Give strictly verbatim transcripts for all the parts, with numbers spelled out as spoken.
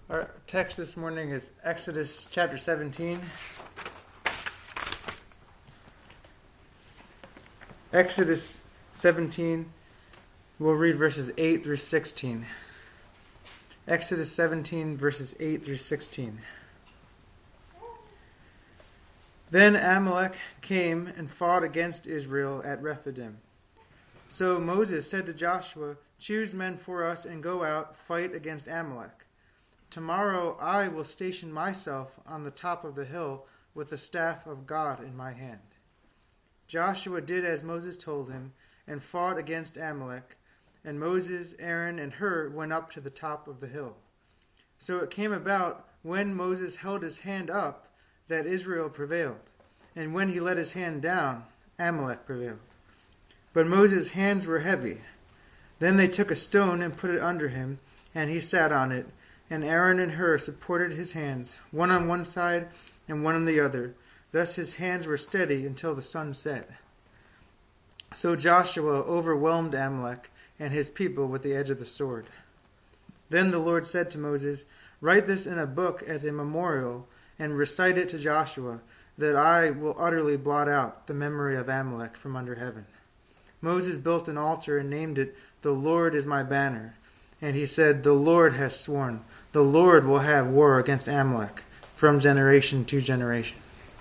Our text this morning is Exodus chapter seventeen. Exodus seventeen, we'll read verses eight through sixteen. Exodus seventeen, verses eight through sixteen. Then Amalek came and fought against Israel at Rephidim. So Moses said to Joshua, "Choose men for us and go out, fight against Amalek. Tomorrow I will station myself on the top of the hill with the staff of God in my hand." Joshua did as Moses told him and fought against Amalek, and Moses, Aaron, and Hur went up to the top of the hill. So it came about when Moses held his hand up that Israel prevailed, and when he let his hand down, Amalek prevailed. But Moses' hands were heavy. Then they took a stone and put it under him, and he sat on it, and Aaron and Hur supported his hands, one on one side and one on the other. Thus his hands were steady until the sun set. So Joshua overwhelmed Amalek and his people with the edge of the sword. Then the Lord said to Moses, "Write this in a book as a memorial, and recite it to Joshua, that I will utterly blot out the memory of Amalek from under heaven." Moses built an altar and named it, "The Lord is my banner." And he said, "The Lord has sworn, the Lord will have war against Amalek from generation to generation."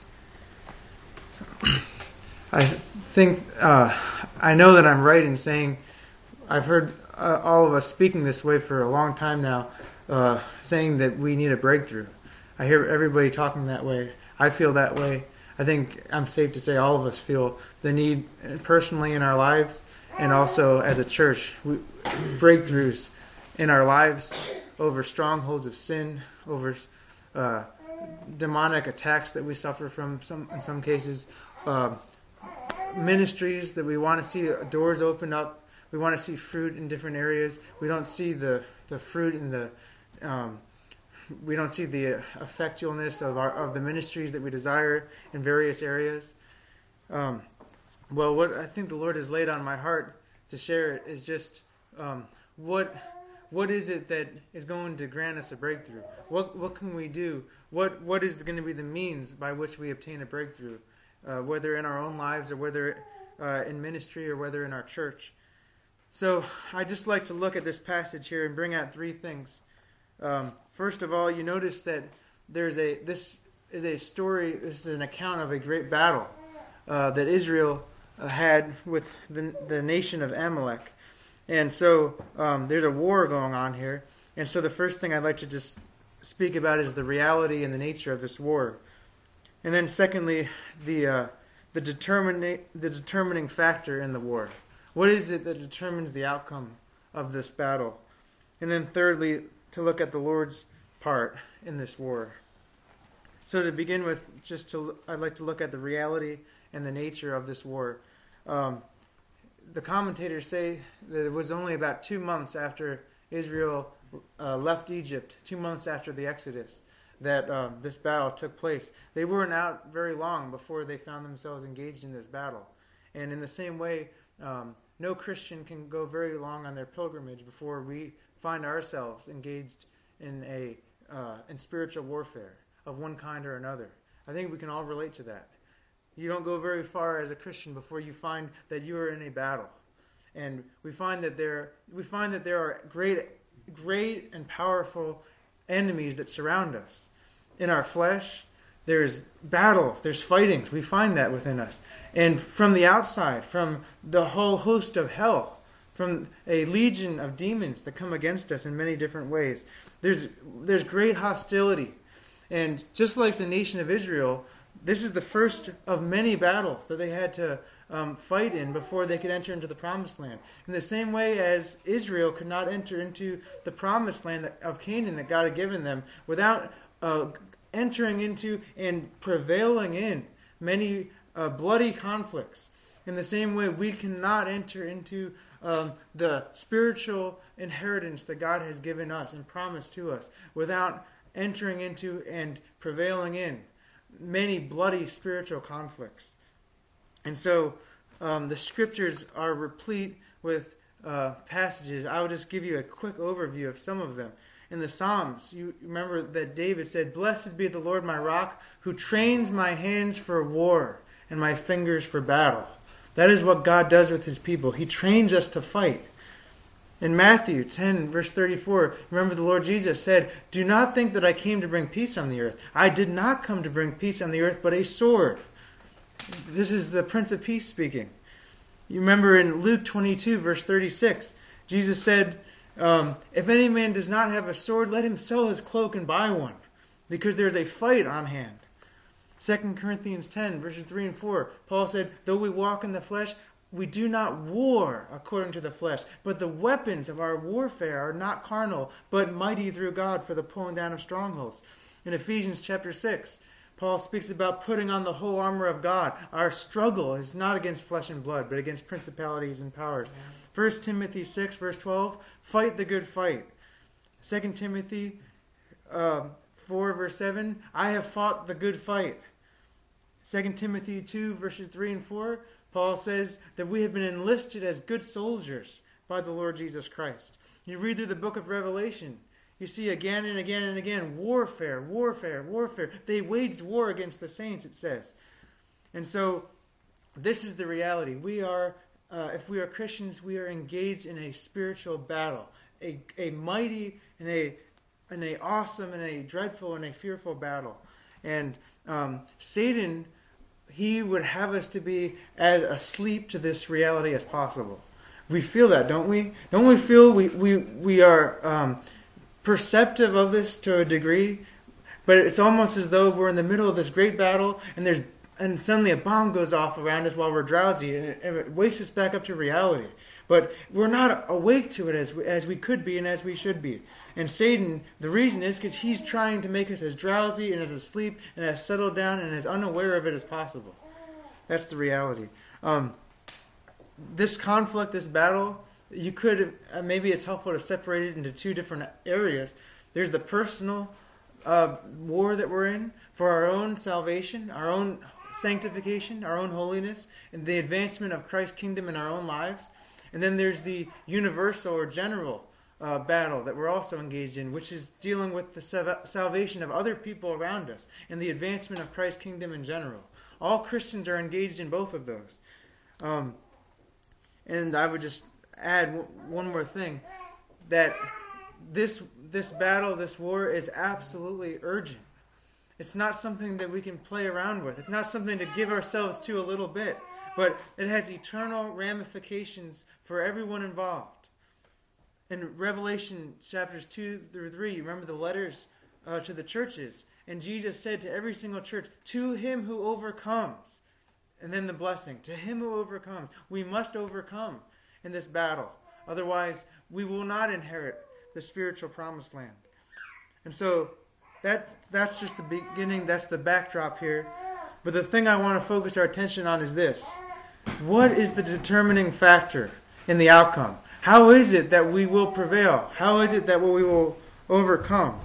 I think, uh, I know that I'm right in saying, I've heard uh, all of us speaking this way for a long time now, uh, saying that we need a breakthrough. I hear everybody talking that way. I feel that way. I think I'm safe to say all of us feel the need personally in our lives and also as a church. We, breakthroughs in our lives over strongholds of sin, over uh, demonic attacks that we suffer from some in some cases, uh, ministries that we want to see doors open up. We want to see fruit in different areas. We don't see the, the fruit in the um, we don't see the effectualness of our of the ministries that we desire in various areas. Um, well, what I think the Lord has laid on my heart to share is just um, what. What is it that is going to grant us a breakthrough? What what can we do? What what is going to be the means by which we obtain a breakthrough, uh, whether in our own lives or whether uh, in ministry or whether in our church? So I just like to look at this passage here and bring out three things. Um, first of all, you notice that there's a this is a story. This is an account of a great battle uh, that Israel uh, had with the the nation of Amalek. And so um, there's a war going on here. And so the first thing I'd like to just speak about is the reality and the nature of this war. And then secondly, the uh, the determining the determining factor in the war. What is it that determines the outcome of this battle? And then thirdly, to look at the Lord's part in this war. So to begin with, just to I'd like to look at the reality and the nature of this war. Um, The commentators say that it was only about two months after Israel uh, left Egypt, two months after the Exodus, that um, this battle took place. They weren't out very long before they found themselves engaged in this battle. And in the same way, um, no Christian can go very long on their pilgrimage before we find ourselves engaged in a uh, in spiritual warfare of one kind or another. I think we can all relate to that. You don't go very far as a Christian before you find that you are in a battle, and we find that there we find that there are great, great and powerful enemies that surround us. In our flesh, there's battles, there's fightings. We find that within us, and from the outside, from the whole host of hell, from a legion of demons that come against us in many different ways. There's there's great hostility, and just like the nation of Israel, this is the first of many battles that they had to um, fight in before they could enter into the Promised Land. In the same way as Israel could not enter into the Promised Land of Canaan that God had given them without uh, entering into and prevailing in many uh, bloody conflicts. In the same way, we cannot enter into um, the spiritual inheritance that God has given us and promised to us without entering into and prevailing in many bloody spiritual conflicts. And so um, the scriptures are replete with uh, passages. I will just give you a quick overview of some of them. in the Psalms, you remember that David said, "Blessed be the Lord my rock, who trains my hands for war and my fingers for battle." That is what God does with his people. He trains us to fight. In Matthew ten, verse thirty-four, remember the Lord Jesus said, "Do not think that I came to bring peace on the earth. I did not come to bring peace on the earth, but a sword." This is the Prince of Peace speaking. You remember in Luke twenty-two, verse thirty-six, Jesus said, um, "If any man does not have a sword, let him sell his cloak and buy one, because there is a fight on hand." Second Corinthians ten, verses three and four, Paul said, "Though we walk in the flesh, we do not war according to the flesh, but the weapons of our warfare are not carnal, but mighty through God for the pulling down of strongholds." In Ephesians chapter six, Paul speaks about putting on the whole armor of God. Our struggle is not against flesh and blood, but against principalities and powers. First Timothy six, verse twelve, "Fight the good fight." Second Timothy uh, four, verse seven, "I have fought the good fight." Second Timothy two, verses three and four, Paul says that we have been enlisted as good soldiers by the Lord Jesus Christ. You read through the book of Revelation, you see again and again and again, warfare, warfare, warfare. They waged war against the saints, it says. And so, this is the reality. We are, uh, if we are Christians, we are engaged in a spiritual battle. A, a mighty and a, and a awesome and a dreadful and a fearful battle. And um, Satan, he would have us to be as asleep to this reality as possible. We feel that, don't we? Don't we feel we, we, we are... Um, perceptive of this to a degree, but it's almost as though we're in the middle of this great battle and there's and suddenly a bomb goes off around us while we're drowsy and it, and it wakes us back up to reality. But we're not awake to it as we, as we could be and as we should be. And Satan, the reason is because he's trying to make us as drowsy and as asleep and as settled down and as unaware of it as possible. That's the reality. Um, this conflict, this battle, you could, uh, maybe it's helpful to separate it into two different areas. There's the personal uh, war that we're in for our own salvation, our own sanctification, our own holiness, and the advancement of Christ's kingdom in our own lives. And then there's the universal or general uh, battle that we're also engaged in, which is dealing with the sav- salvation of other people around us and the advancement of Christ's kingdom in general. All Christians are engaged in both of those. Um, and I would just add one more thing, that this this battle, this war is absolutely urgent. It's not something that we can play around with. It's not something to give ourselves to a little bit, but it has eternal ramifications for everyone involved. In Revelation chapters two through three, you remember the letters uh, to the churches, and Jesus said to every single church, "To him who overcomes," and then the blessing, "To him who overcomes." We must overcome in this battle. Otherwise, we will not inherit the spiritual promised land. And so, that that's just the beginning, that's the backdrop here. But the thing I want to focus our attention on is this. What is the determining factor in the outcome? How is it that we will prevail? How is it that we will overcome?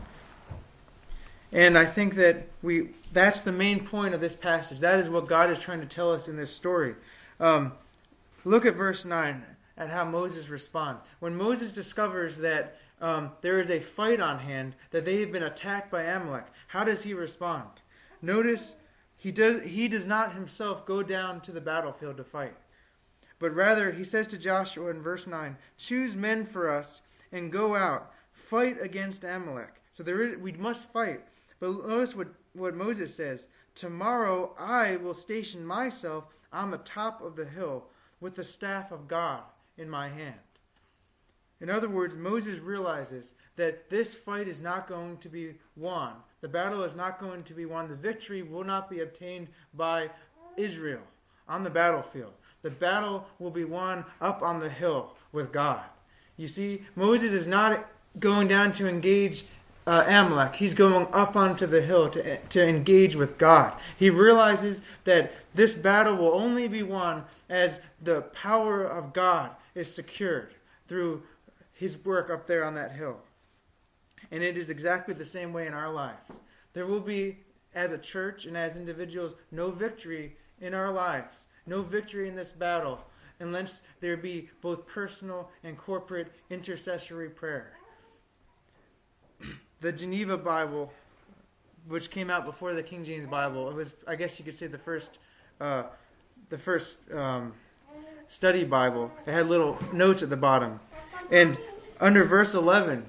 And I think that we that's the main point of this passage. That is what God is trying to tell us in this story. Um, look at verse nine. At how Moses responds. When Moses discovers that um, there is a fight on hand, that they have been attacked by Amalek, how does he respond? Notice he does, he does not himself go down to the battlefield to fight. But rather, he says to Joshua in verse nine, "Choose men for us and go out, fight against Amalek." So there is, we must fight. But notice what, what Moses says. "Tomorrow I will station myself on the top of the hill with the staff of God in my hand." In other words, Moses realizes that this fight is not going to be won. The battle is not going to be won. The victory will not be obtained by Israel on the battlefield. The battle will be won up on the hill with God. You see, Moses is not going down to engage uh, Amalek. He's going up onto the hill to, to engage with God. He realizes that this battle will only be won as the power of God is secured through his work up there on that hill. And it is exactly the same way in our lives. There will be, as a church and as individuals, no victory in our lives, no victory in this battle, unless there be both personal and corporate intercessory prayer. the Geneva Bible, which came out before the King James Bible, it was, I guess you could say, the first, uh, the first um, study Bible. It had little notes at the bottom, and under verse eleven,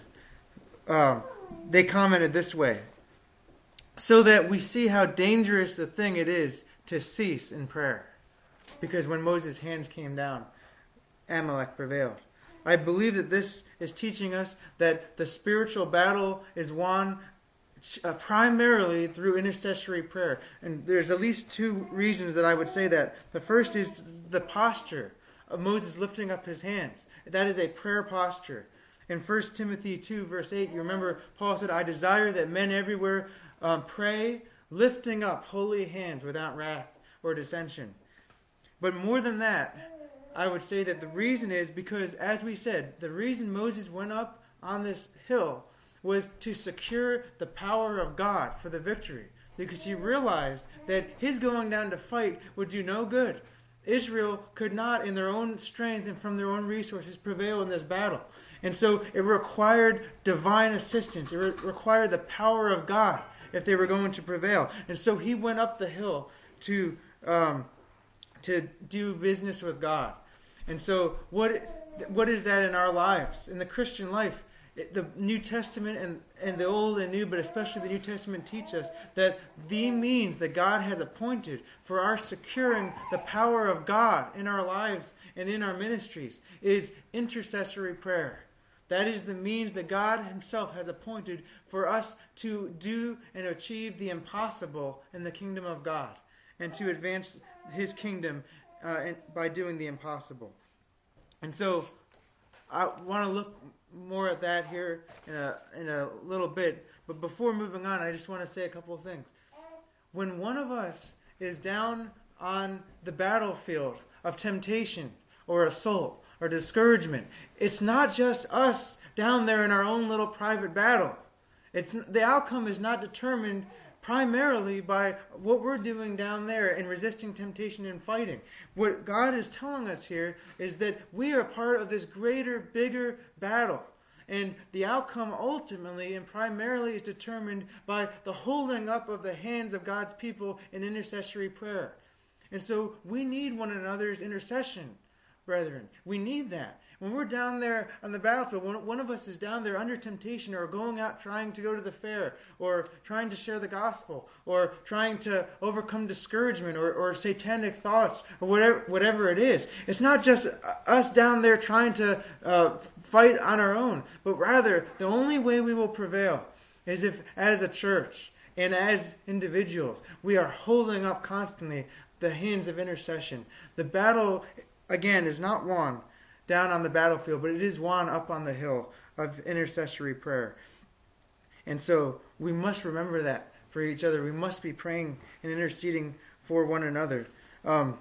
uh, they commented this way: "So that we see how dangerous a thing it is to cease in prayer." Because when Moses' hands came down, Amalek prevailed. I believe that this is teaching us that the spiritual battle is won uh, primarily through intercessory prayer. And there's at least two reasons that I would say that. The first is the posture of Moses lifting up his hands. That is a prayer posture. In First Timothy two, verse eight, you remember Paul said, "I desire that men everywhere um, pray, lifting up holy hands without wrath or dissension." But more than that, I would say that the reason is because, as we said, the reason Moses went up on this hill was to secure the power of God for the victory. Because he realized that his going down to fight would do no good. Israel could not, in their own strength and from their own resources, prevail in this battle. And so it required divine assistance. It re- required the power of God if they were going to prevail. And so he went up the hill to um, to do business with God. And so what what is that in our lives? In the Christian life, it, the New Testament and, and the Old and New, but especially the New Testament, teach us that the means that God has appointed for our securing the power of God in our lives and in our ministries is intercessory prayer. That is the means that God himself has appointed for us to do and achieve the impossible in the kingdom of God and to advance his kingdom uh, by doing the impossible. And so I want to look more at that here in a, in a little bit. But before moving on, I just want to say a couple of things. When one of us is down on the battlefield of temptation or assault or discouragement, it's not just us down there in our own little private battle. It's the outcome is not determined primarily by what we're doing down there in resisting temptation and fighting. What God is telling us here is that we are part of this greater, bigger battle. And the outcome ultimately and primarily is determined by the holding up of the hands of God's people in intercessory prayer. And so we need one another's intercession, brethren. We need that. When we're down there on the battlefield, when one of us is down there under temptation or going out trying to go to the fair or trying to share the gospel or trying to overcome discouragement or, or satanic thoughts or whatever whatever it is, it's not just us down there trying to uh, fight on our own, but rather the only way we will prevail is if as a church and as individuals we are holding up constantly the hands of intercession. The battle, again, is not won down on the battlefield, but it is won up on the hill of intercessory prayer. And so we must remember that for each other. We must be praying and interceding for one another. Um,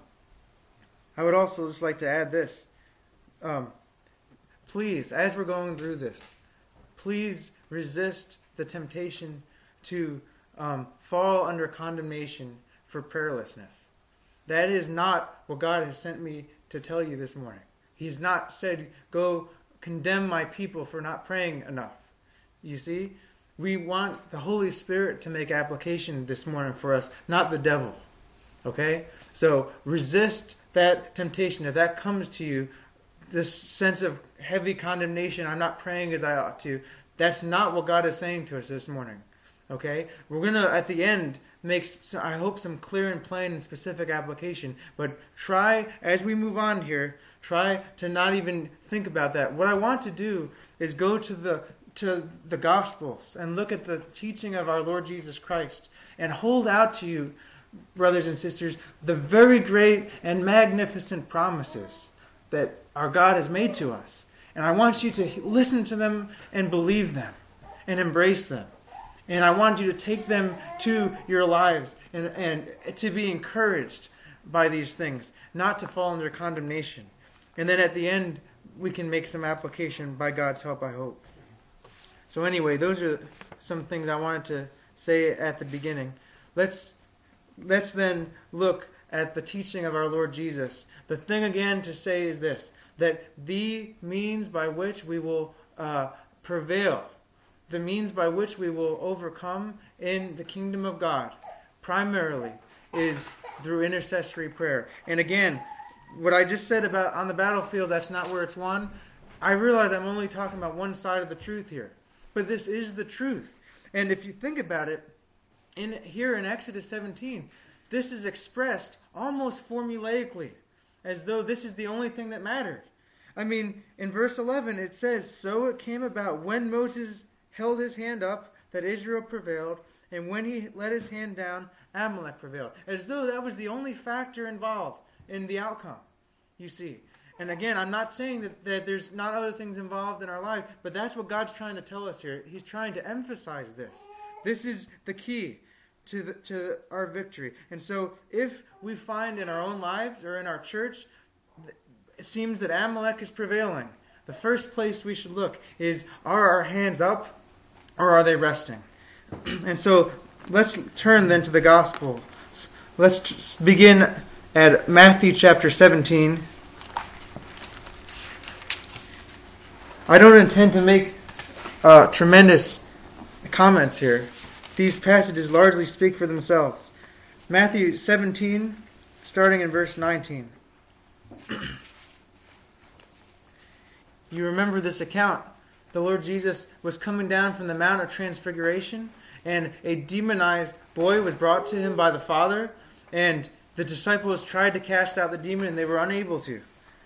I would also just like to add this. Um, please, as we're going through this, please resist the temptation to um, fall under condemnation for prayerlessness. That is not what God has sent me to tell you this morning. He's not said, go condemn my people for not praying enough. You see, we want the Holy Spirit to make application this morning for us, not the devil. Okay? So resist that temptation. If that comes to you, this sense of heavy condemnation, I'm not praying as I ought to, that's not what God is saying to us this morning. Okay? We're going to, at the end, make, I hope, some clear and plain and specific application. But try, as we move on here, try to not even think about that. What I want to do is go to the to the Gospels and look at the teaching of our Lord Jesus Christ and hold out to you, brothers and sisters, the very great and magnificent promises that our God has made to us. And I want you to listen to them and believe them and embrace them. And I want you to take them to your lives and, and to be encouraged by these things, not to fall under condemnation. And then at the end, we can make some application by God's help, I hope. So anyway, those are some things I wanted to say at the beginning. Let's let's then look at the teaching of our Lord Jesus. The thing again to say is this, that the means by which we will uh, prevail, the means by which we will overcome in the kingdom of God primarily is through intercessory prayer. And again, what I just said about on the battlefield, that's not where it's won. I realize I'm only talking about one side of the truth here. But this is the truth. And if you think about it, in here in Exodus seventeen, this is expressed almost formulaically, as though this is the only thing that mattered. I mean, in verse eleven it says, "So it came about when Moses held his hand up that Israel prevailed, and when he let his hand down, Amalek prevailed." As though that was the only factor involved in the outcome, you see. And again, I'm not saying that, that there's not other things involved in our life, but that's what God's trying to tell us here. He's trying to emphasize this. This is the key to the, to our victory. And so if we find in our own lives or in our church, it seems that Amalek is prevailing, the first place we should look is, are our hands up or are they resting? And so let's turn then to the Gospel. Let's begin at Matthew chapter seventeen. I don't intend to make uh, tremendous comments here. These passages largely speak for themselves. Matthew seventeen, starting in verse nineteen. You remember this account. The Lord Jesus was coming down from the Mount of Transfiguration, and a demonized boy was brought to him by the Father, and the disciples tried to cast out the demon, and they were unable to.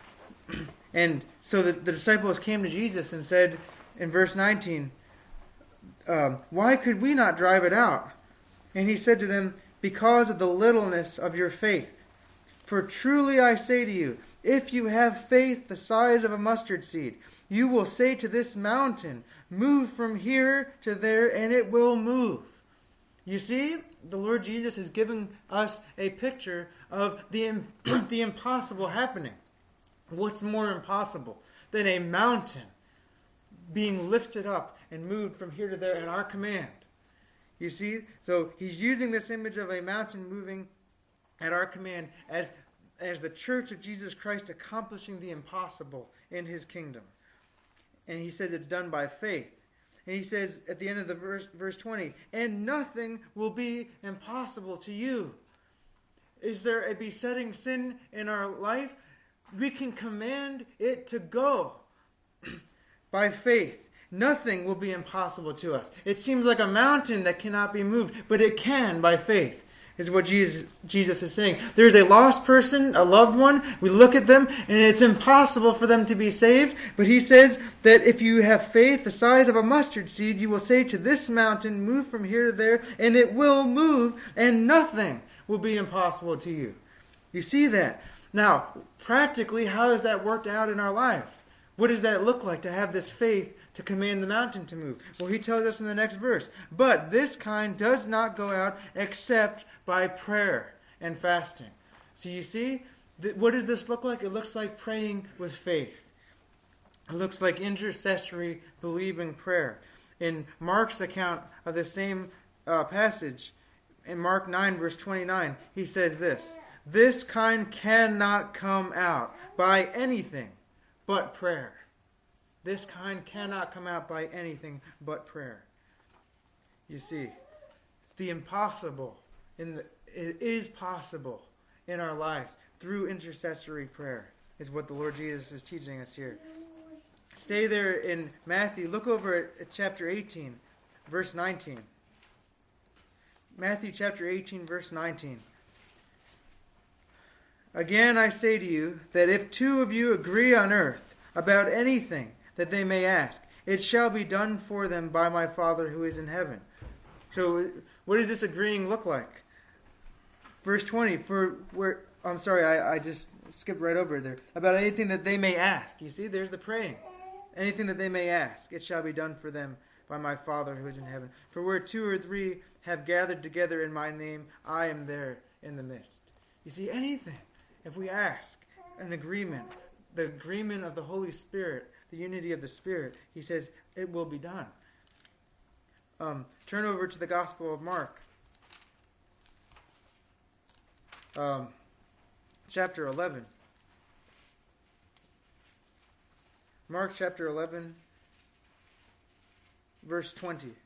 And so the, the disciples came to Jesus and said in verse nineteen, um, "Why could we not drive it out?" And he said to them, "Because of the littleness of your faith. For truly I say to you, if you have faith the size of a mustard seed, you will say to this mountain, 'Move from here to there,' and it will move." You see, the Lord Jesus is giving us a picture of the, the impossible happening. What's more impossible than a mountain being lifted up and moved from here to there at our command? You see? So he's using this image of a mountain moving at our command as, as the church of Jesus Christ accomplishing the impossible in his kingdom. And he says it's done by faith. And he says at the end of the verse, verse twenty, "And nothing will be impossible to you." Is there a besetting sin in our life? We can command it to go by faith. Nothing will be impossible to us. It seems like a mountain that cannot be moved, but it can by faith, is what Jesus, Jesus is saying. There's a lost person, a loved one. We look at them, and it's impossible for them to be saved. But he says that if you have faith the size of a mustard seed, you will say to this mountain, "Move from here to there," and it will move, and nothing will be impossible to you. You see that? Now, practically, how has that worked out in our lives? What does that look like to have this faith to command the mountain to move? Well, he tells us in the next verse, "But this kind does not go out except by prayer and fasting." So you see, th- what does this look like? It looks like praying with faith. It looks like intercessory, believing prayer. In Mark's account of the same uh, passage, in Mark nine, verse twenty-nine, he says this, "This kind cannot come out by anything but prayer." This kind cannot come out by anything but prayer. You see, it's the impossible. In the, it is possible in our lives through intercessory prayer, is what the Lord Jesus is teaching us here. Stay there in Matthew. Look over at, at chapter eighteen, verse nineteen. Matthew chapter eighteen, verse nineteen. "Again I say to you that if two of you agree on earth about anything that they may ask, it shall be done for them by my Father who is in heaven." So what does this agreeing look like? Verse twenty, for where I'm sorry, I, I just skipped right over there. About anything that they may ask. You see, there's the praying. Anything that they may ask, it shall be done for them by my Father who is in heaven. For where two or three have gathered together in my name, I am there in the midst. You see, anything. If we ask an agreement, the agreement of the Holy Spirit, the unity of the Spirit, he says it will be done. Um, turn over to the Gospel of Mark. Um, chapter eleven. Mark chapter eleven, verse twenty.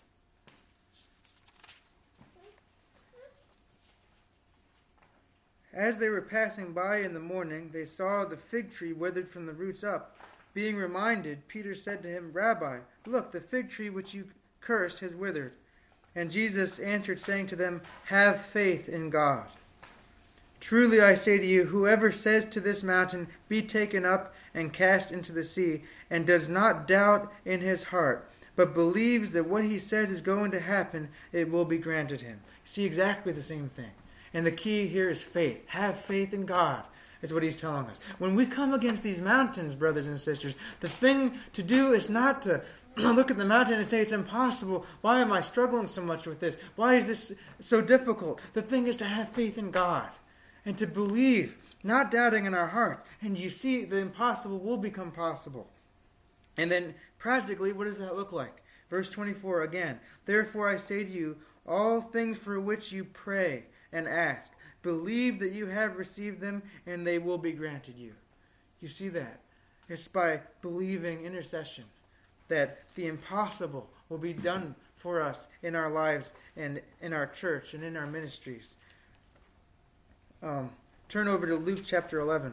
As they were passing by in the morning, they saw the fig tree withered from the roots up. Being reminded, Peter said to him, Rabbi, look, the fig tree which you cursed has withered. And Jesus answered, saying to them, have faith in God. Truly I say to you, whoever says to this mountain, be taken up and cast into the sea, and does not doubt in his heart, but believes that what he says is going to happen, it will be granted him. See, exactly the same thing. And the key here is faith. Have faith in God, is what he's telling us. When we come against these mountains, brothers and sisters, the thing to do is not to look at the mountain and say, it's impossible. Why am I struggling so much with this? Why is this so difficult? The thing is to have faith in God and to believe, not doubting in our hearts. And you see, the impossible will become possible. And then, practically, what does that look like? Verse twenty-four again. Therefore I say to you, all things for which you pray and ask, believe that you have received them, and they will be granted you. You see that? It's by believing intercession that the impossible will be done for us in our lives and in our church and in our ministries. Um, turn over to Luke chapter eleven.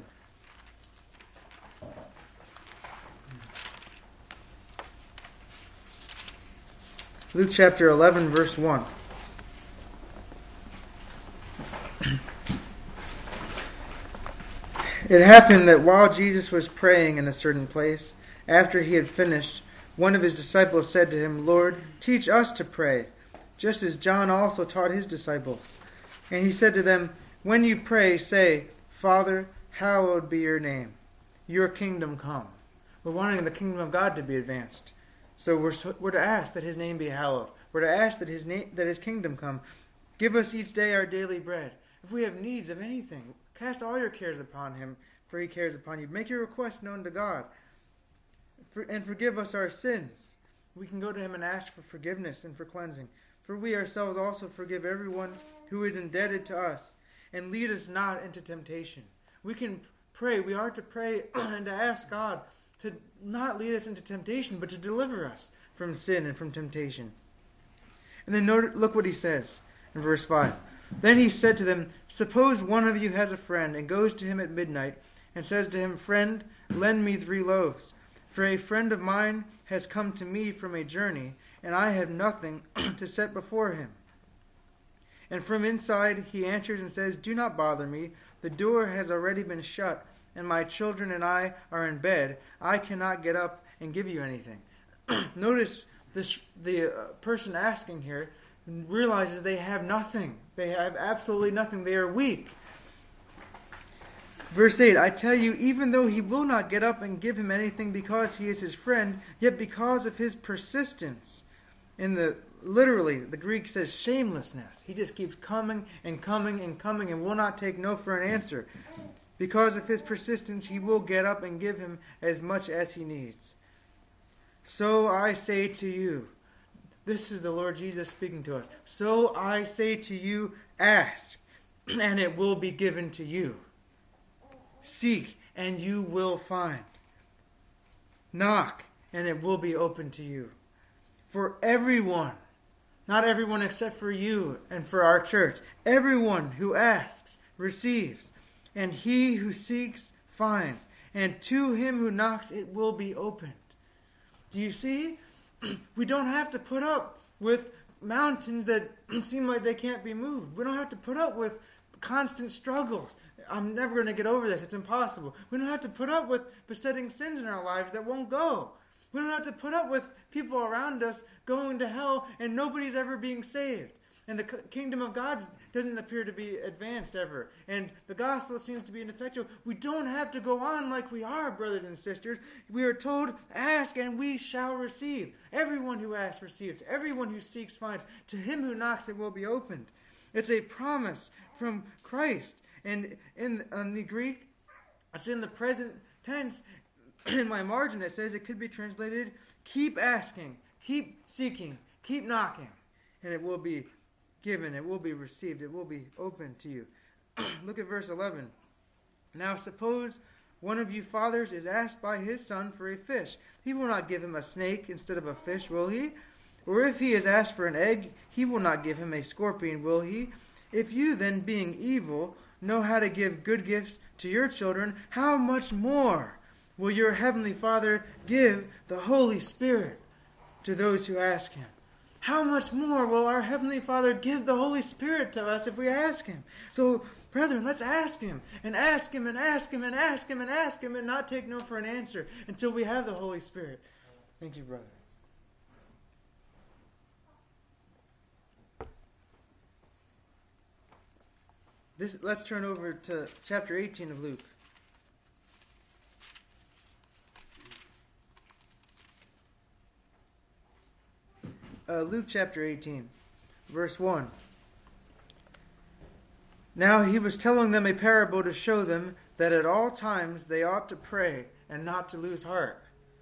Luke chapter eleven, verse one. It happened that while Jesus was praying in a certain place, after he had finished, one of his disciples said to him, Lord, teach us to pray, just as John also taught his disciples. And he said to them, when you pray, say, Father, hallowed be your name. Your kingdom come. We're wanting the kingdom of God to be advanced. So we're, we're to ask that his name be hallowed. We're to ask that his, name, that his kingdom come. Give us each day our daily bread. If we have needs of anything, cast all your cares upon him, for he cares upon you. Make your requests known to God, for, and forgive us our sins. We can go to him and ask for forgiveness and for cleansing. For we ourselves also forgive everyone who is indebted to us. And lead us not into temptation. We can pray. We are to pray and to ask God to not lead us into temptation, but to deliver us from sin and from temptation. And then note, look what he says in verse five. Then he said to them, suppose one of you has a friend and goes to him at midnight and says to him, friend, lend me three loaves. For a friend of mine has come to me from a journey, and I have nothing to set before him. And from inside he answers and says, do not bother me. The door has already been shut, and my children and I are in bed. I cannot get up and give you anything. Notice this: the uh, person asking here realizes they have nothing. They have absolutely nothing. They are weak. Verse eight, I tell you, even though he will not get up and give him anything because he is his friend, yet because of his persistence, in the literally, the Greek says shamelessness. He just keeps coming and coming and coming and will not take no for an answer. Because of his persistence, he will get up and give him as much as he needs. So I say to you, this is the Lord Jesus speaking to us. So I say to you, ask, and it will be given to you. Seek, and you will find. Knock, and it will be open to you. For everyone, not everyone except for you and for our church, everyone who asks receives, and he who seeks finds, and to him who knocks it will be opened. Do you see? We don't have to put up with mountains that seem like they can't be moved. We don't have to put up with constant struggles. I'm never going to get over this. It's impossible. We don't have to put up with besetting sins in our lives that won't go. We don't have to put up with people around us going to hell and nobody's ever being saved. And the kingdom of God doesn't appear to be advanced ever. And the gospel seems to be ineffectual. We don't have to go on like we are, brothers and sisters. We are told, ask and we shall receive. Everyone who asks receives. Everyone who seeks finds. To him who knocks it will be opened. It's a promise from Christ. And in, in the Greek, it's in the present tense. In my margin it says it could be translated, keep asking, keep seeking, keep knocking, and it will be given, it will be received, it will be open to you. Look at verse eleven. Now suppose one of you fathers is asked by his son for a fish, He will not give him a snake instead of a fish, will he? Or if he is asked for an egg, he will not give him a scorpion, will he? If you then, being evil, know how to give good gifts to your children, how much more will your heavenly Father give the Holy Spirit to those who ask him? How much more will our Heavenly Father give the Holy Spirit to us if we ask him? So, brethren, let's ask him, and ask him, and ask him, and ask him, and ask him, and not take no for an answer until we have the Holy Spirit. Thank you, brother. This, let's turn over to chapter eighteen of Luke. Uh, Luke chapter eighteen, verse one. Now he was telling them a parable to show them that at all times they ought to pray and not to lose heart,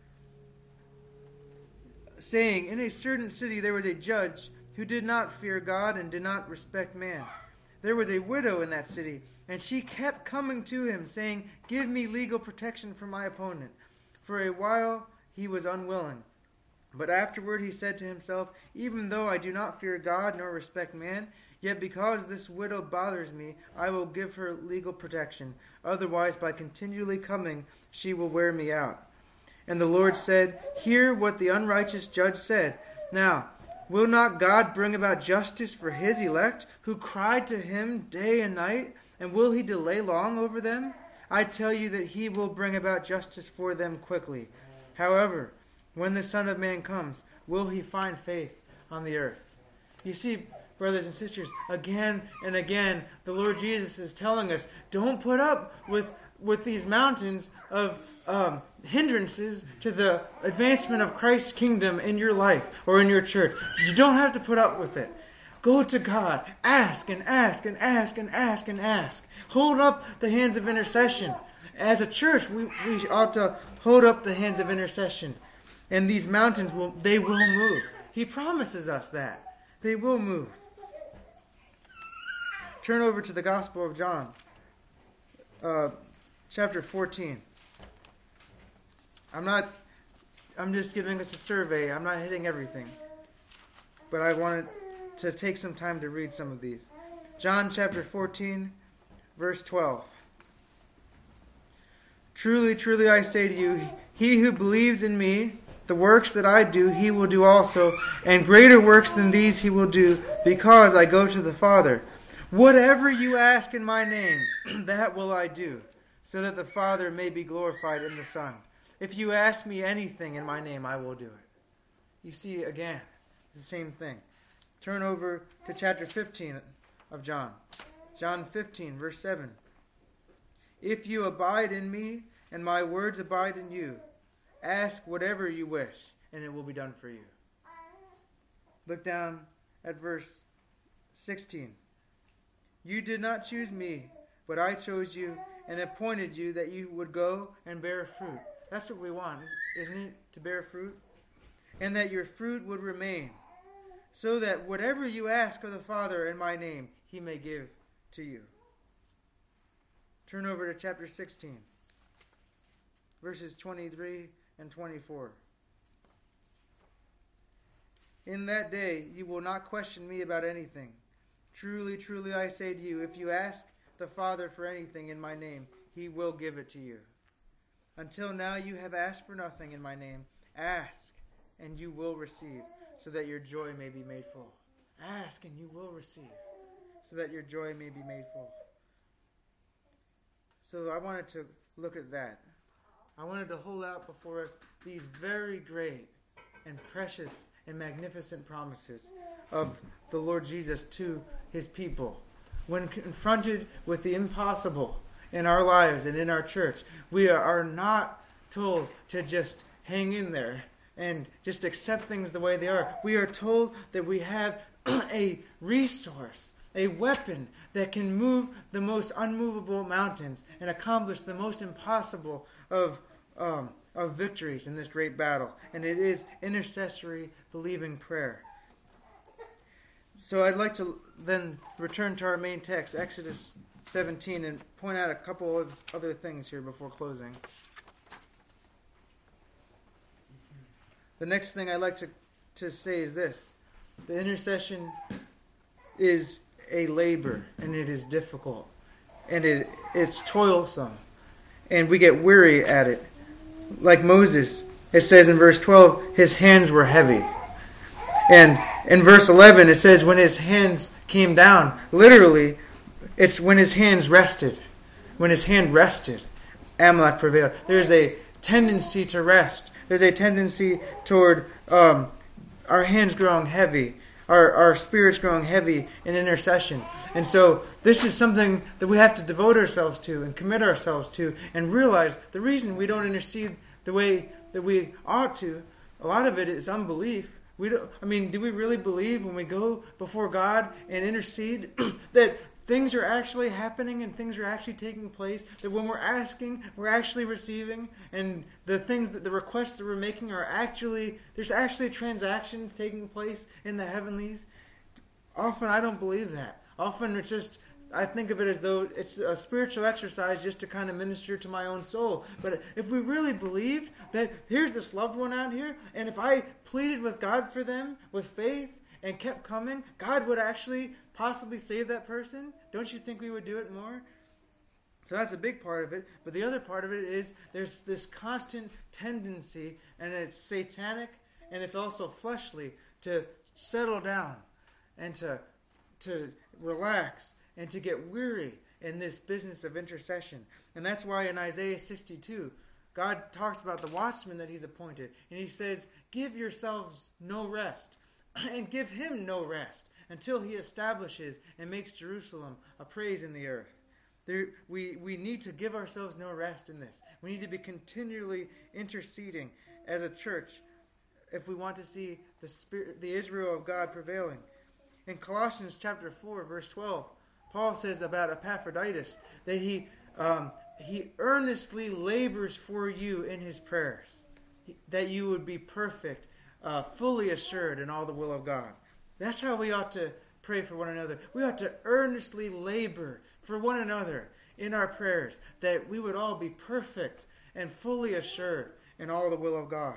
saying, in a certain city there was a judge who did not fear God and did not respect man. There was a widow in that city, and she kept coming to him, saying, give me legal protection from my opponent. For a while he was unwilling. But afterward he said to himself, even though I do not fear God nor respect man, yet because this widow bothers me, I will give her legal protection. Otherwise, by continually coming, she will wear me out. And the Lord said, hear what the unrighteous judge said. Now, will not God bring about justice for his elect, who cried to him day and night? And will he delay long over them? I tell you that he will bring about justice for them quickly. However, when the Son of Man comes, will he find faith on the earth? You see, brothers and sisters, again and again, the Lord Jesus is telling us, don't put up with, with these mountains of um, hindrances to the advancement of Christ's kingdom in your life or in your church. You don't have to put up with it. Go to God. Ask and ask and ask and ask and ask. Hold up the hands of intercession. As a church, we, we ought to hold up the hands of intercession. And these mountains, will they will move. He promises us that. They will move. Turn over to the Gospel of John, uh, chapter fourteen. I'm not, I'm just giving us a survey. I'm not hitting everything. But I wanted to take some time to read some of these. John chapter fourteen, verse twelve. Truly, truly, I say to you, he who believes in me, the works that I do, he will do also, and greater works than these he will do, because I go to the Father. Whatever you ask in my name, that will I do, so that the Father may be glorified in the Son. If you ask me anything in my name, I will do it. You see, again, the same thing. Turn over to chapter fifteen of John. John fifteen, verse seven. If you abide in me, and my words abide in you, ask whatever you wish, and it will be done for you. Look down at verse sixteen. You did not choose me, but I chose you and appointed you that you would go and bear fruit. That's what we want, isn't it? To bear fruit. And that your fruit would remain, so that whatever you ask of the Father in my name, he may give to you. Turn over to chapter sixteen, verses twenty-three and twenty-four. In that day you will not question me about anything. Truly, truly, I say to you, if you ask the Father for anything in my name, he will give it to you. Until now you have asked for nothing in my name. Ask, and you will receive, so that your joy may be made full. Ask, and you will receive, so that your joy may be made full. So I wanted to look at that. I wanted to hold out before us these very great and precious and magnificent promises of the Lord Jesus to his people. When confronted with the impossible in our lives and in our church, we are not told to just hang in there and just accept things the way they are. We are told that we have a resource, a weapon that can move the most unmovable mountains and accomplish the most impossible of um, of victories in this great battle. And it is intercessory believing prayer. So I'd like to then return to our main text, Exodus seventeen, and point out a couple of other things here before closing. the next thing I'd like to, to say is this. The intercession is a labor, and it is difficult, and it it's toilsome, and we get weary at it. Like Moses, it says in verse twelve, his hands were heavy. And in verse eleven, it says when his hands came down, literally, it's when his hands rested. When his hand rested, Amalek prevailed. There's a tendency to rest. There's a tendency toward um, our hands growing heavy, our, our spirits growing heavy in intercession. And so this is something that we have to devote ourselves to and commit ourselves to and realize the reason we don't intercede the way that we ought to, a lot of it is unbelief. We don't, I mean, do we really believe when we go before God and intercede that things are actually happening and things are actually taking place? That when we're asking, we're actually receiving, and the things that the requests that we're making are actually, there's actually transactions taking place in the heavenlies? Often I don't believe that. Often it's just, I think of it as though it's a spiritual exercise just to kind of minister to my own soul. But if we really believed that here's this loved one out here, and if I pleaded with God for them with faith and kept coming, God would actually possibly save that person, don't you think we would do it more? So that's a big part of it. But the other part of it is there's this constant tendency, and it's satanic, and it's also fleshly, to settle down and to to relax and to get weary in this business of intercession. And that's why in Isaiah sixty-two, God talks about the watchman that he's appointed. And he says, give yourselves no rest, and give him no rest, until he establishes and makes Jerusalem a praise in the earth. There, we, we need to give ourselves no rest in this. We need to be continually interceding as a church if we want to see the Spirit, the Israel of God prevailing. In Colossians chapter four, verse twelve, Paul says about Epaphroditus that he um, he earnestly labors for you in his prayers, that you would be perfect, uh, fully assured in all the will of God. That's how we ought to pray for one another. We ought to earnestly labor for one another in our prayers, that we would all be perfect and fully assured in all the will of God.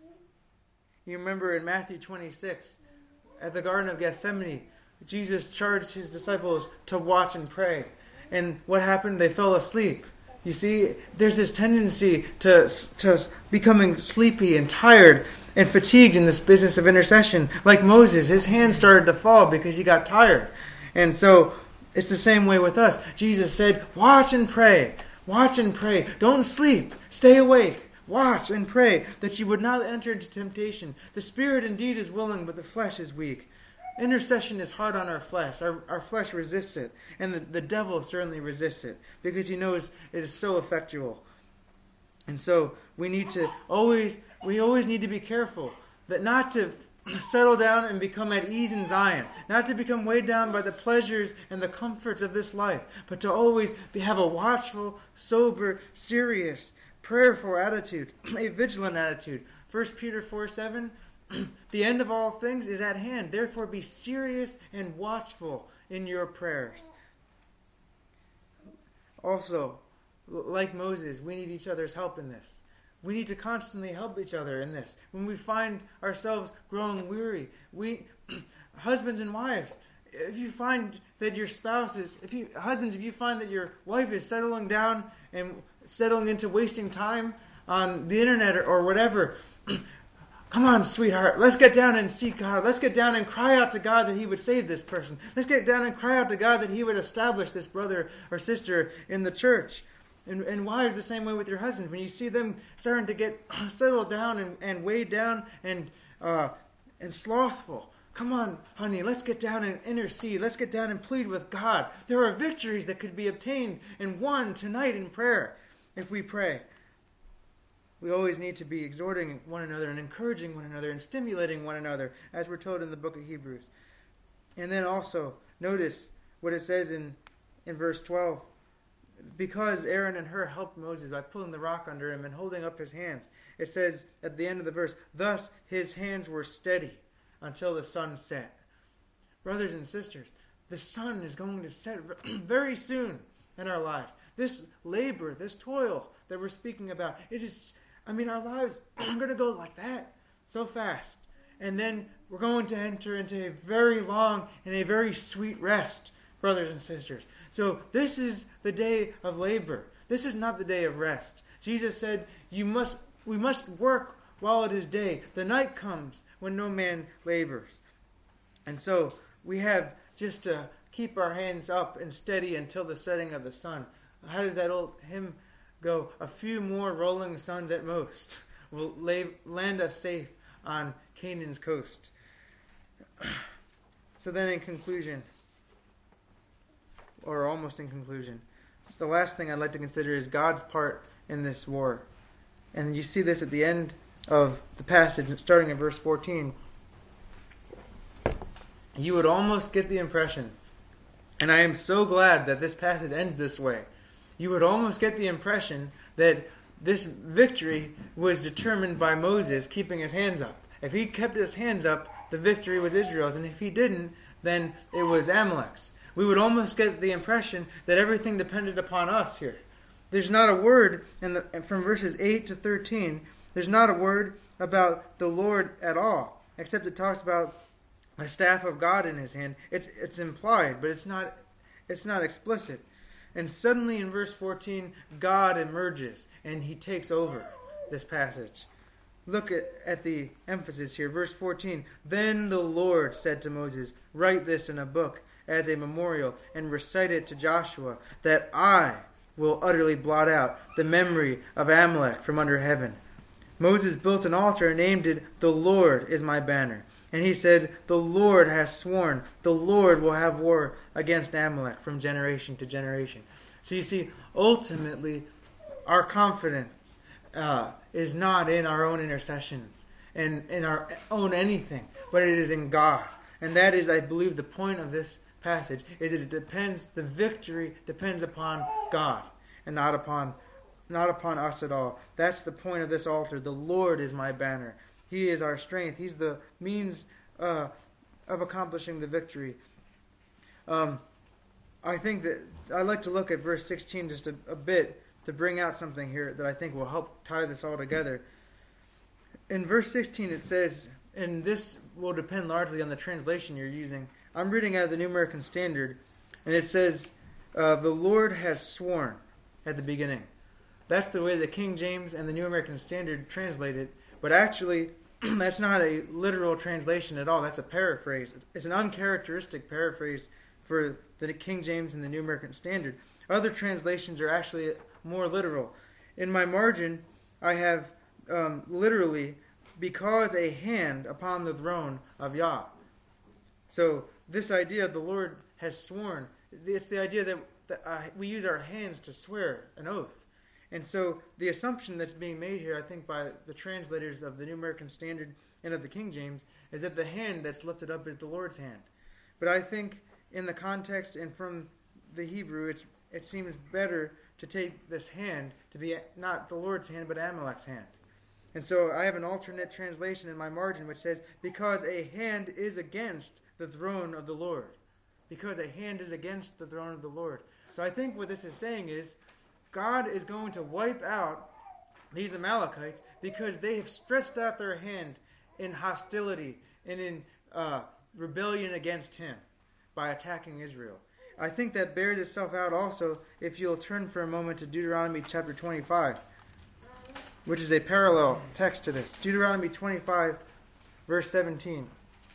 You remember in Matthew twenty-six, at the Garden of Gethsemane, Jesus charged his disciples to watch and pray. And what happened? They fell asleep. You see, there's this tendency to, to becoming sleepy and tired and fatigued in this business of intercession. Like Moses, his hands started to fall because he got tired. And so it's the same way with us. Jesus said, watch and pray. Watch and pray. Don't sleep. Stay awake. Watch and pray that you would not enter into temptation. The spirit indeed is willing, but the flesh is weak. Intercession is hard on our flesh. Our, our flesh resists it. And the, the devil certainly resists it because he knows it is so effectual. And so we need to always, we always need to be careful that not to settle down and become at ease in Zion, not to become weighed down by the pleasures and the comforts of this life, but to always be, have a watchful, sober, serious, prayerful attitude, a vigilant attitude. First Peter four seven, the end of all things is at hand. Therefore be serious and watchful in your prayers. Also, like Moses, we need each other's help in this. We need to constantly help each other in this. When we find ourselves growing weary, we, husbands and wives, if you find that your spouse is, if you, husbands, if you find that your wife is settling down and settling into wasting time on the internet or, or whatever, come on, sweetheart, let's get down and seek God. Let's get down and cry out to God that he would save this person. Let's get down and cry out to God that he would establish this brother or sister in the church. And, and wives, the same way with your husband. When you see them starting to get settled down and, and weighed down and uh, and slothful, come on, honey, let's get down and intercede. Let's get down and plead with God. There are victories that could be obtained and won tonight in prayer if we pray. We always need to be exhorting one another and encouraging one another and stimulating one another, as we're told in the book of Hebrews. And then also, notice what it says in, in verse twelve. Because Aaron and Hur helped Moses by pulling the rock under him and holding up his hands. It says at the end of the verse, thus his hands were steady until the sun set. Brothers and sisters, the sun is going to set very soon in our lives. This labor, this toil that we're speaking about, it is, I mean, our lives are going to go like that. so fast. And then we're going to enter into a very long and a very sweet rest, brothers and sisters. So this is the day of labor. This is not the day of rest. Jesus said, "You must, we must work while it is day. The night comes when no man labors." And so we have just to keep our hands up and steady until the setting of the sun. How does that old hymn go? A few more rolling suns at most will lay, land us safe on Canaan's coast. So then in conclusion, or almost in conclusion, the last thing I'd like to consider is God's part in this war. And you see this at the end of the passage, starting in verse fourteen. You would almost get the impression, and I am so glad that this passage ends this way, you would almost get the impression that this victory was determined by Moses keeping his hands up. If he kept his hands up, the victory was Israel's, and if he didn't, then it was Amalek's. We would almost get the impression that everything depended upon us here. There's not a word in the, from verses eight to thirteen, there's not a word about the Lord at all, except it talks about the staff of God in his hand. It's it's implied, but it's not it's not explicit. And suddenly in verse fourteen, God emerges and he takes over this passage. Look at, at the emphasis here. Verse fourteen, "Then the Lord said to Moses, write this in a book as a memorial and recite it to Joshua, that I will utterly blot out the memory of Amalek from under heaven." Moses built an altar and named it, "The Lord is my banner." And he said, "The Lord has sworn, the Lord will have war against Amalek from generation to generation." So you see, ultimately, our confidence uh, is not in our own intercessions and in our own anything, but it is in God. And that is, I believe, the point of this passage, is that it depends, the victory depends upon God and not upon not upon us at all. That's the point of this altar. The Lord is my banner. He is our strength. He's the means uh, of accomplishing the victory. Um, I think that I'd like to look at verse sixteen just a, a bit to bring out something here that I think will help tie this all together. In verse sixteen it says, and this will depend largely on the translation you're using. I'm reading out of the New American Standard, and it says, uh, "The Lord has sworn" at the beginning. That's the way the King James and the New American Standard translate it. But actually, that's not a literal translation at all. That's a paraphrase. It's an uncharacteristic paraphrase for the King James and the New American Standard. Other translations are actually more literal. In my margin, I have um, literally, "because a hand upon the throne of Yah." So this idea of the Lord has sworn, it's the idea that, that uh, we use our hands to swear an oath. And so the assumption that's being made here, I think, by the translators of the New American Standard and of the King James, is that the hand that's lifted up is the Lord's hand. But I think in the context and from the Hebrew, it's, it seems better to take this hand to be not the Lord's hand, but Amalek's hand. And so I have an alternate translation in my margin which says, "Because a hand is against the throne of the Lord." Because a hand is against the throne of the Lord. So I think what this is saying is, God is going to wipe out these Amalekites because they have stretched out their hand in hostility and in uh, rebellion against him by attacking Israel. I think that bears itself out also if you'll turn for a moment to Deuteronomy chapter twenty-five, which is a parallel text to this. Deuteronomy twenty-five, verse seventeen.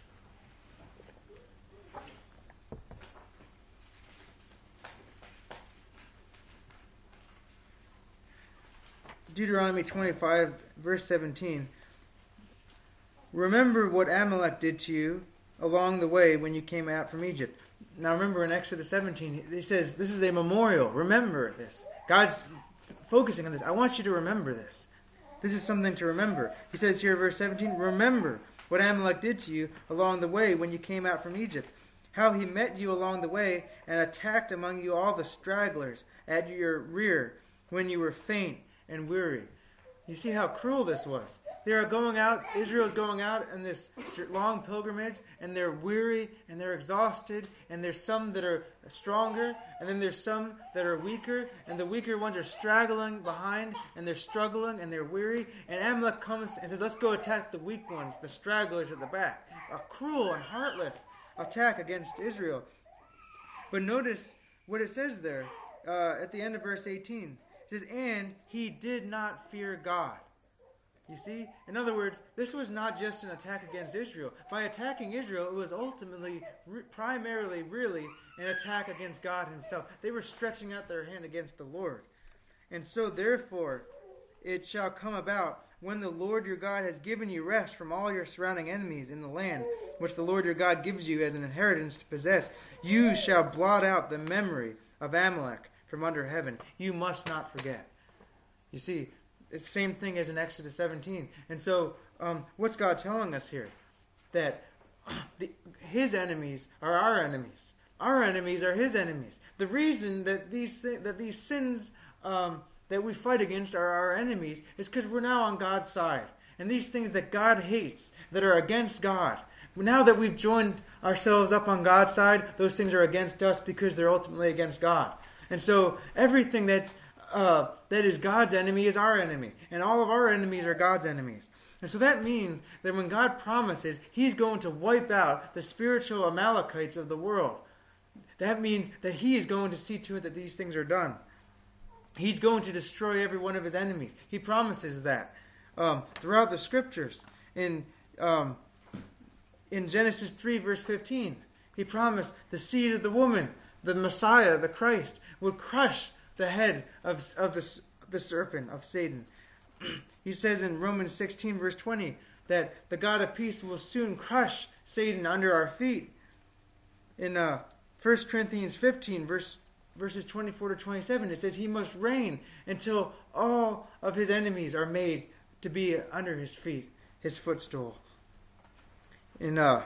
Deuteronomy twenty-five, verse seventeen. "Remember what Amalek did to you along the way when you came out from Egypt." Now remember, in Exodus seventeen, he says, this is a memorial. Remember this. God's focusing on this. I want you to remember this. This is something to remember. He says here, verse seventeen, "Remember what Amalek did to you along the way when you came out from Egypt, how he met you along the way and attacked among you all the stragglers at your rear when you were faint and weary." You see how cruel this was. They are going out, Israel is going out on this long pilgrimage, and they're weary, and they're exhausted, and there's some that are stronger, and then there's some that are weaker, and the weaker ones are straggling behind, and they're struggling, and they're weary, and Amalek comes and says, let's go attack the weak ones, the stragglers at the back. A cruel and heartless attack against Israel. But notice what it says there uh, at the end of verse eighteen. It says, and he did not fear God. You see? In other words, this was not just an attack against Israel. By attacking Israel, it was ultimately, re- primarily, really, an attack against God himself. They were stretching out their hand against the Lord. And so, therefore, it shall come about, when the Lord your God has given you rest from all your surrounding enemies in the land, which the Lord your God gives you as an inheritance to possess, you shall blot out the memory of Amalek from under heaven. You must not forget. You see, it's the same thing as in Exodus seventeen. And so, um, what's God telling us here? That the, His enemies are our enemies. Our enemies are His enemies. The reason that these that these sins um, that we fight against are our enemies is because we're now on God's side. And these things that God hates, that are against God, now that we've joined ourselves up on God's side, those things are against us because they're ultimately against God. And so everything that's Uh, that is God's enemy is our enemy. And all of our enemies are God's enemies. And so that means that when God promises He's going to wipe out the spiritual Amalekites of the world, that means that He is going to see to it that these things are done. He's going to destroy every one of His enemies. He promises that. Um, throughout the Scriptures, in um, in Genesis three, verse fifteen, He promised the seed of the woman, the Messiah, the Christ, would crush the head of, of the, the serpent, of Satan. He says in Romans sixteen, verse twenty, that the God of peace will soon crush Satan under our feet. In uh, First Corinthians fifteen, verse, verses twenty-four to twenty-seven, it says He must reign until all of His enemies are made to be under His feet, His footstool. In uh,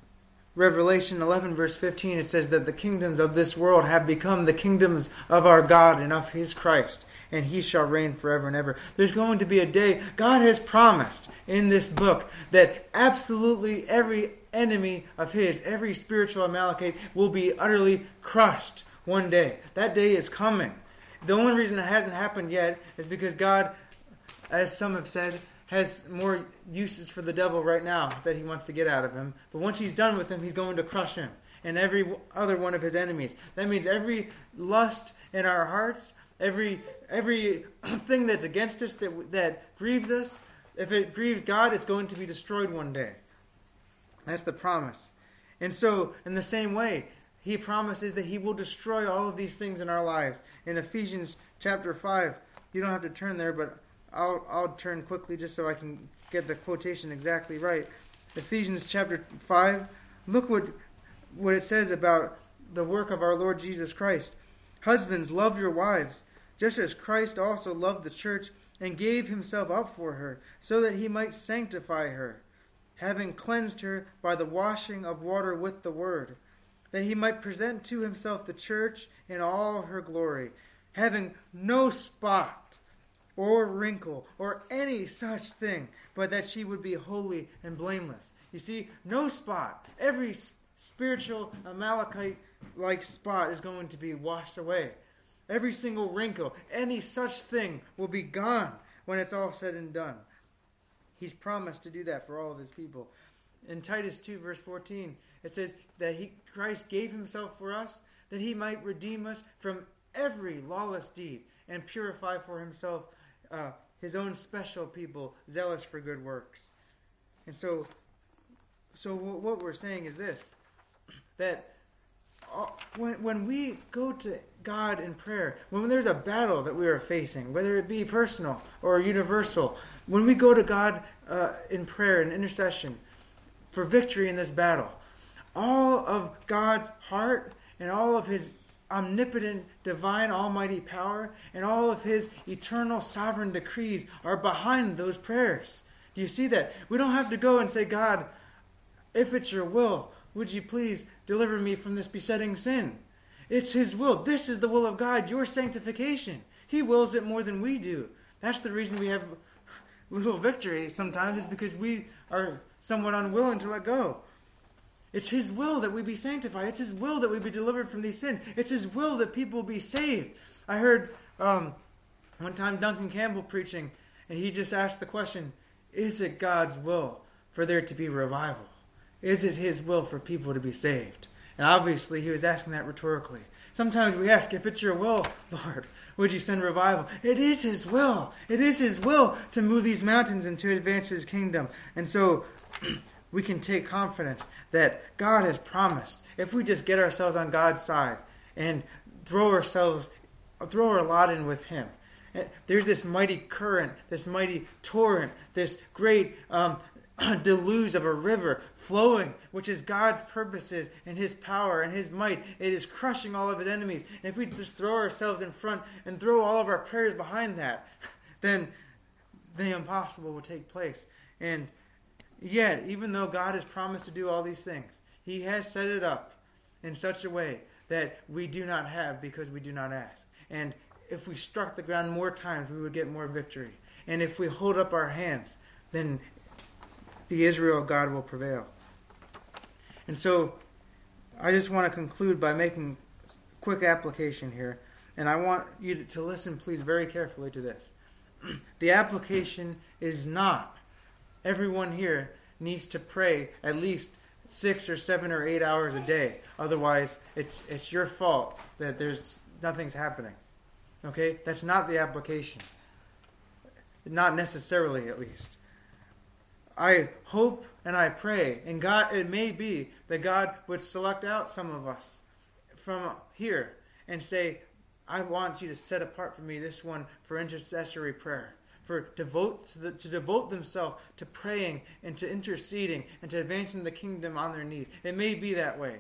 Revelation eleven, verse fifteen, it says that the kingdoms of this world have become the kingdoms of our God and of His Christ, and He shall reign forever and ever. There's going to be a day, God has promised in this book, that absolutely every enemy of His, every spiritual Amalekite, will be utterly crushed one day. That day is coming. The only reason it hasn't happened yet is because God, as some have said, has more uses for the devil right now that he wants to get out of him. But once He's done with him, He's going to crush him and every other one of His enemies. That means every lust in our hearts, every every thing that's against us, that that grieves us, if it grieves God, it's going to be destroyed one day. That's the promise. And so, in the same way, He promises that He will destroy all of these things in our lives. In Ephesians chapter five, you don't have to turn there, but I'll I'll turn quickly just so I can get the quotation exactly right. Ephesians chapter five, look what what it says about the work of our Lord Jesus Christ. Husbands, love your wives, just as Christ also loved the church and gave Himself up for her, so that He might sanctify her, having cleansed her by the washing of water with the word, that He might present to Himself the church in all her glory, having no spot or wrinkle, or any such thing, but that she would be holy and blameless. You see, no spot. Every spiritual Amalekite-like spot is going to be washed away. Every single wrinkle, any such thing will be gone when it's all said and done. He's promised to do that for all of His people. In Titus two, verse fourteen, it says that he, Christ gave Himself for us, that He might redeem us from every lawless deed and purify for Himself Uh, His own special people, zealous for good works. And so, so what we're saying is this, that when when we go to God in prayer, when there's a battle that we are facing, whether it be personal or universal, when we go to God uh, in prayer and intercession for victory in this battle, all of God's heart and all of His omnipotent, divine, almighty power, and all of His eternal sovereign decrees are behind those prayers. Do you see that? We don't have to go and say, God, if it's your will, would you please deliver me from this besetting sin? It's His will. This is the will of God, your sanctification. He wills it more than we do. That's the reason we have little victory sometimes is because we are somewhat unwilling to let go. It's His will that we be sanctified. It's His will that we be delivered from these sins. It's His will that people be saved. I heard um, one time Duncan Campbell preaching, and he just asked the question, is it God's will for there to be revival? Is it His will for people to be saved? And obviously he was asking that rhetorically. Sometimes we ask, if it's your will, Lord, would you send revival? It is His will. It is His will to move these mountains and to advance His kingdom. And so we can take confidence that God has promised, if we just get ourselves on God's side and throw ourselves, throw our lot in with Him. There's this mighty current, this mighty torrent, this great um, deluge of a river flowing, which is God's purposes and His power and His might. It is crushing all of His enemies. And if we just throw ourselves in front and throw all of our prayers behind that, then the impossible will take place. And yet, even though God has promised to do all these things, He has set it up in such a way that we do not have because we do not ask. And if we struck the ground more times, we would get more victory. And if we hold up our hands, then the Israel of God will prevail. And so, I just want to conclude by making a quick application here. And I want you to, to listen, please, very carefully to this. The application is not, everyone here needs to pray at least six or seven or eight hours a day. Otherwise, it's it's your fault that there's nothing's happening. Okay? That's not the application. Not necessarily, at least. I hope and I pray, and God, it may be that God would select out some of us from here and say, I want you to set apart for me this one for intercessory prayer. For devote to, the, to devote themselves to praying and to interceding and to advancing the kingdom on their knees. It may be that way.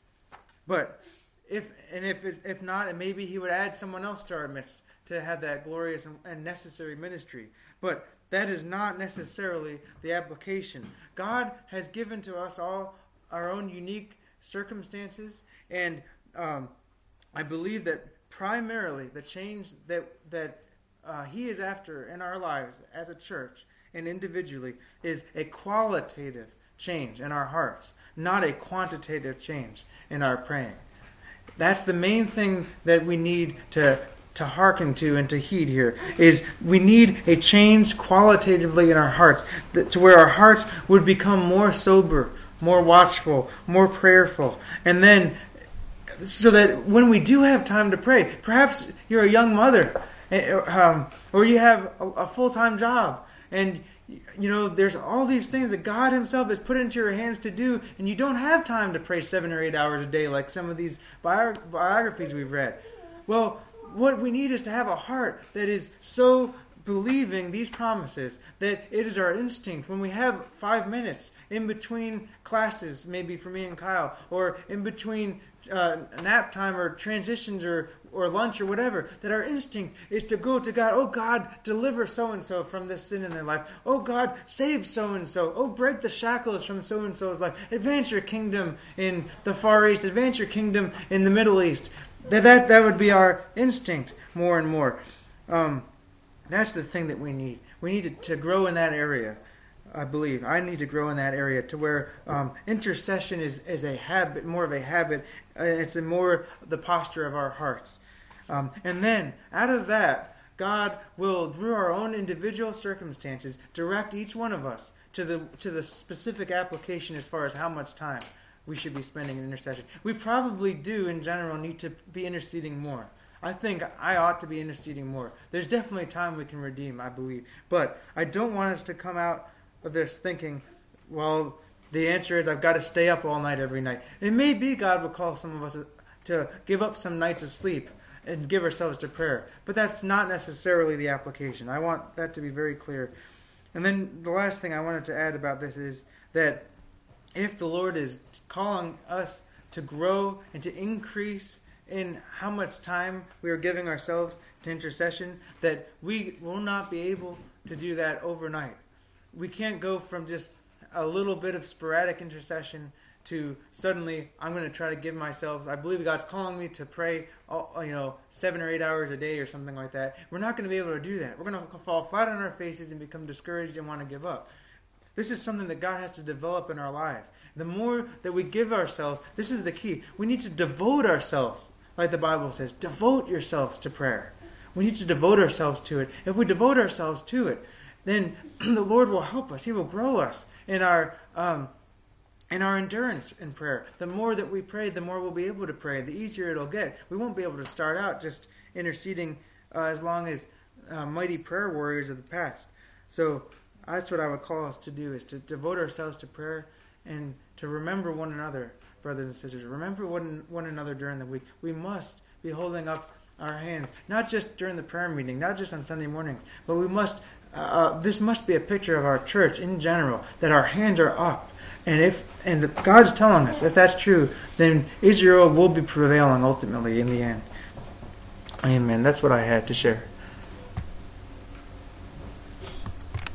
But if and if it, if not, and maybe He would add someone else to our midst to have that glorious and, and necessary ministry. But that is not necessarily the application. God has given to us all our own unique circumstances, and um, I believe that primarily the change that that uh, He is after in our lives as a church and individually is a qualitative change in our hearts, not a quantitative change in our praying. That's the main thing that we need to to hearken to and to heed here, is we need a change qualitatively in our hearts, that, to where our hearts would become more sober, more watchful, more prayerful. And then, so that when we do have time to pray, perhaps you're a young mother, um, or you have a, a full-time job, and you know, there's all these things that God Himself has put into your hands to do, and you don't have time to pray seven or eight hours a day like some of these bio- biographies we've read. Well, what we need is to have a heart that is so believing these promises that it is our instinct when we have five minutes in between classes, maybe for me and Kyle, or in between uh, nap time or transitions or, or lunch or whatever, that our instinct is to go to God. Oh God, deliver so-and-so from this sin in their life. Oh God, save so-and-so. Oh, break the shackles from so-and-so's life. Advance your kingdom in the Far East. Advance your kingdom in the Middle East. That, that, that would be our instinct more and more. Um, that's the thing that we need. We need to, to grow in that area, I believe. I need to grow in that area to where um, intercession is, is a habit, more of a habit. Uh, it's a more the posture of our hearts. Um, and then, out of that, God will, through our own individual circumstances, direct each one of us to the to the specific application as far as how much time we should be spending in intercession. We probably do, in general, need to be interceding more. I think I ought to be interceding more. There's definitely time we can redeem, I believe. But I don't want us to come out of this thinking, well, the answer is I've got to stay up all night every night. It may be God will call some of us to give up some nights of sleep and give ourselves to prayer. But that's not necessarily the application. I want that to be very clear. And then the last thing I wanted to add about this is that if the Lord is calling us to grow and to increase in how much time we are giving ourselves to intercession, that we will not be able to do that overnight. We can't go from just a little bit of sporadic intercession to suddenly I'm going to try to give myself. I believe God's calling me to pray, all, you know, seven or eight hours a day or something like that. We're not going to be able to do that. We're going to fall flat on our faces and become discouraged and want to give up. This is something that God has to develop in our lives. The more that we give ourselves, this is the key. We need to devote ourselves, like the Bible says. Devote yourselves to prayer. We need to devote ourselves to it. If we devote ourselves to it, then the Lord will help us. He will grow us in our um, in our endurance in prayer. The more that we pray, the more we'll be able to pray. The easier it'll get. We won't be able to start out just interceding uh, as long as uh, mighty prayer warriors of the past. So that's what I would call us to do, is to devote ourselves to prayer and to remember one another, brothers and sisters. Remember one, one another during the week. We must be holding up our hands, not just during the prayer meeting, not just on Sunday mornings, but we must, uh, this must be a picture of our church in general, that our hands are up. And if and God's telling us, if that's true, then Israel will be prevailing ultimately in the end. Amen. That's what I had to share.